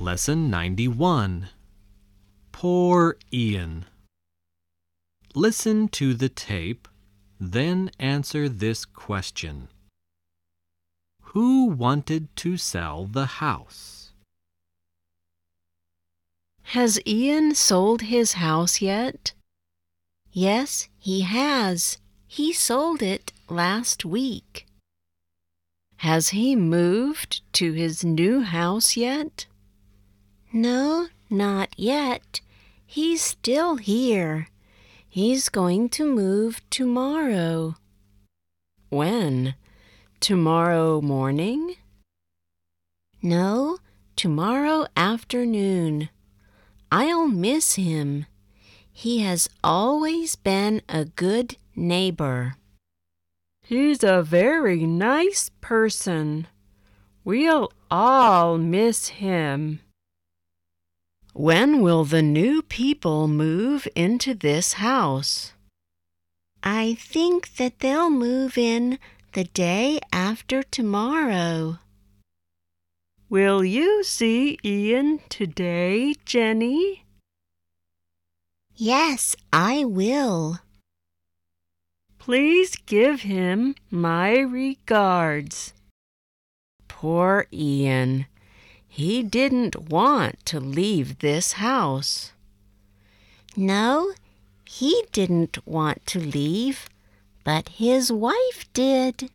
Lesson 91. Poor Ian. Listen to the tape, then answer this question. Who wanted to sell the house? Has Ian sold his house yet? Yes, he has. He sold it last week. Has he moved to his new house yet? No, not yet. He's still here. He's going to move tomorrow. When? Tomorrow morning? No, tomorrow afternoon. I'll miss him. He has always been a good neighbor. He's a very nice person. We'll all miss him. When will the new people move into this house? I think that they'll move in the day after tomorrow. Will you see Ian today, Jenny? Yes, I will. Please give him my regards. Poor Ian. He didn't want to leave this house. No, he didn't want to leave, but his wife did.